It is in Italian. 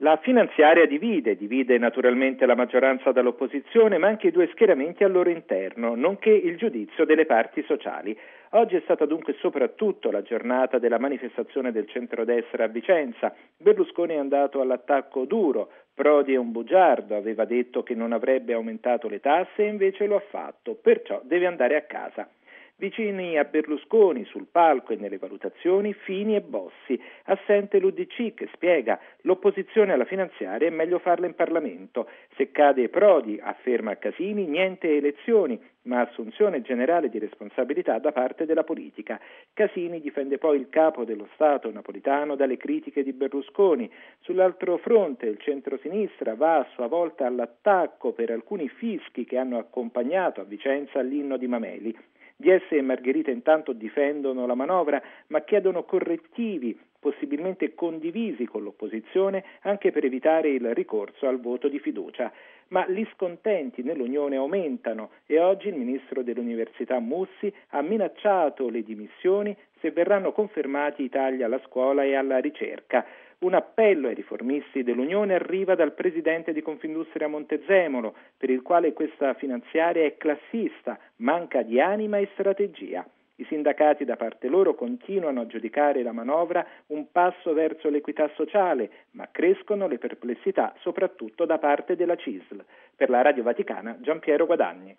La finanziaria divide naturalmente la maggioranza dall'opposizione, ma anche i due schieramenti al loro interno, nonché il giudizio delle parti sociali. Oggi è stata dunque soprattutto la giornata della manifestazione del centrodestra a Vicenza. Berlusconi è andato all'attacco duro. Prodi è un bugiardo, aveva detto che non avrebbe aumentato le tasse e invece lo ha fatto, perciò deve andare a casa. Vicini a Berlusconi sul palco e nelle valutazioni Fini e Bossi. Assente l'UDC che spiega l'opposizione alla finanziaria è meglio farla in Parlamento. Se cade Prodi, afferma Casini, niente elezioni, ma assunzione generale di responsabilità da parte della politica. Casini difende poi il capo dello Stato Napolitano dalle critiche di Berlusconi. Sull'altro fronte il centrosinistra va a sua volta all'attacco per alcuni fischi che hanno accompagnato a Vicenza l'inno di Mameli. DS e Margherita intanto difendono la manovra, ma chiedono correttivi, possibilmente condivisi con l'opposizione, anche per evitare il ricorso al voto di fiducia. Ma gli scontenti nell'Unione aumentano e oggi il ministro dell'Università Mussi ha minacciato le dimissioni se verranno confermati i tagli alla scuola e alla ricerca. Un appello ai riformisti dell'Unione arriva dal presidente di Confindustria Montezemolo, per il quale questa finanziaria è classista, manca di anima e strategia. I sindacati da parte loro continuano a giudicare la manovra un passo verso l'equità sociale, ma crescono le perplessità soprattutto da parte della CISL. Per la Radio Vaticana, Giampiero Guadagni.